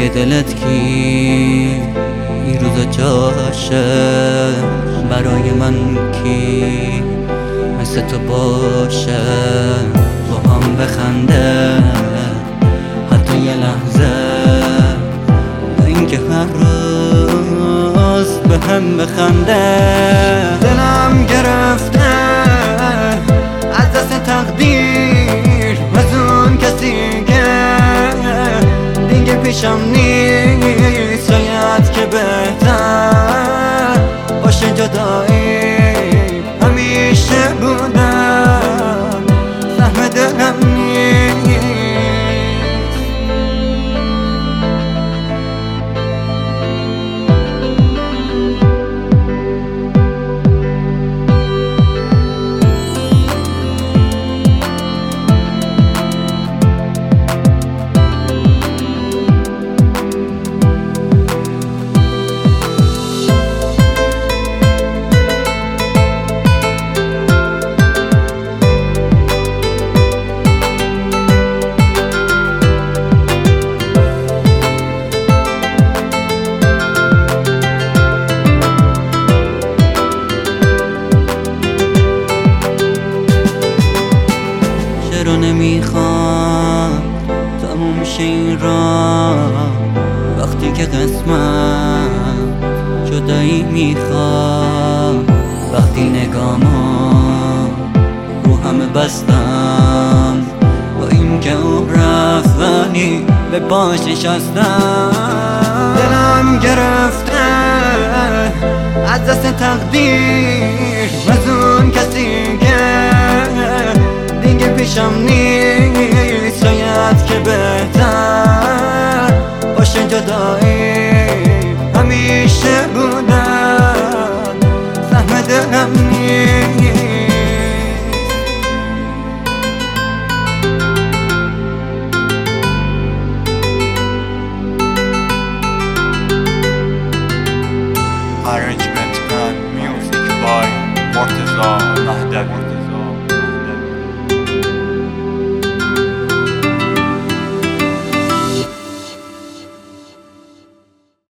توی دلت کی این روزا جاشه؟ برای من کی مثل تو باشه؟ با هم بخنده حتی یه لحظه، اینکه هر روز به هم بخنده. دلم گرفته از دست تقدیر، از اون کسی که دیگه پیشم نیست. شاید که بهتر باشه جدایی، همیشه بودم سهم دلم نیست. رو نمیخوام تموم شه این راه، وقتی که قسمت جدایی میخوام. وقتی نگامو رو همه بستم، با این که اون رفت ولی به پاش نشستم. دلم گرفته از دست تقدیر، از اون کسی که دیگه پیشم نیست. شاید که بهتر باشه جدایی، همیشه بود